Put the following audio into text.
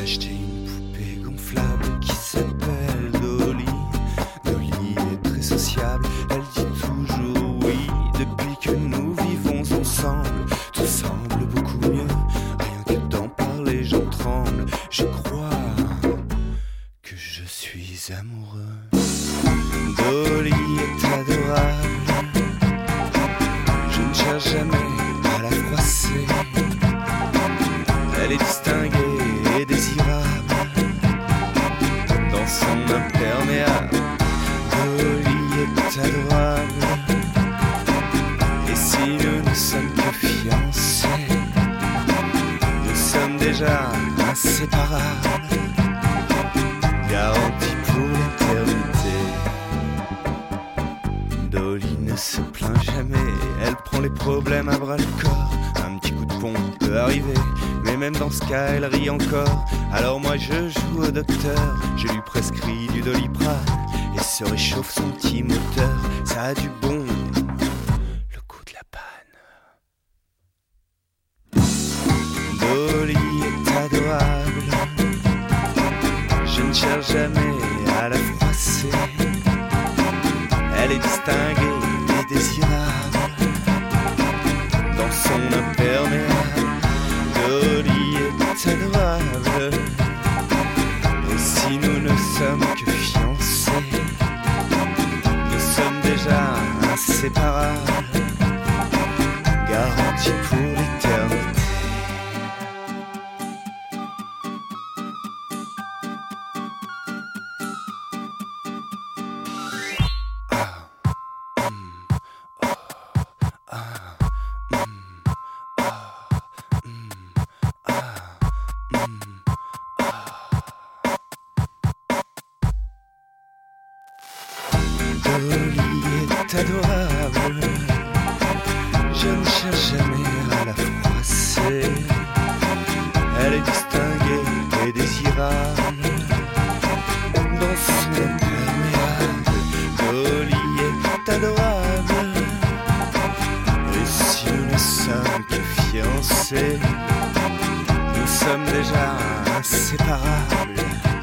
acheté une poupée gonflable qui s'appelle Dolly. Dolly est très sociable, elle dit toujours oui. Depuis que nous vivons ensemble, tout semble beaucoup mieux. Rien que d'en parler, j'en tremble. Je crois que je suis amoureux. Dolly est adorable, je ne cherche jamais à la froisser. Elle est distinguée et désirable dans son imperméable. Dolly est adorable, et si nous ne sommes que fiancés, nous sommes déjà inséparables, garantis pour l'éternité. Dolly ne se plaint jamais, elle prend les problèmes à bras le corps. Un petit coup de pompe peut arriver, mais même dans ce cas elle rit encore. Alors moi je joue au docteur, je lui prescris du Doliprane et se réchauffe son petit moteur. Ça a du bon, le coup de la panne. Dolly est adorable, je ne cherche jamais à la froisser. Elle est distinguée et désirable dans son imperméable. Dolly est adorable, et si nous ne sommes que fiancés, nous sommes déjà inséparables, garantis pour l'éternité. Dolly est adorable, je ne cherche jamais à la froisser. Elle est distinguée et désirable dans son imperméable. Dolly est adorable, et si nous ne sommes que fiancés, nous sommes déjà inséparables.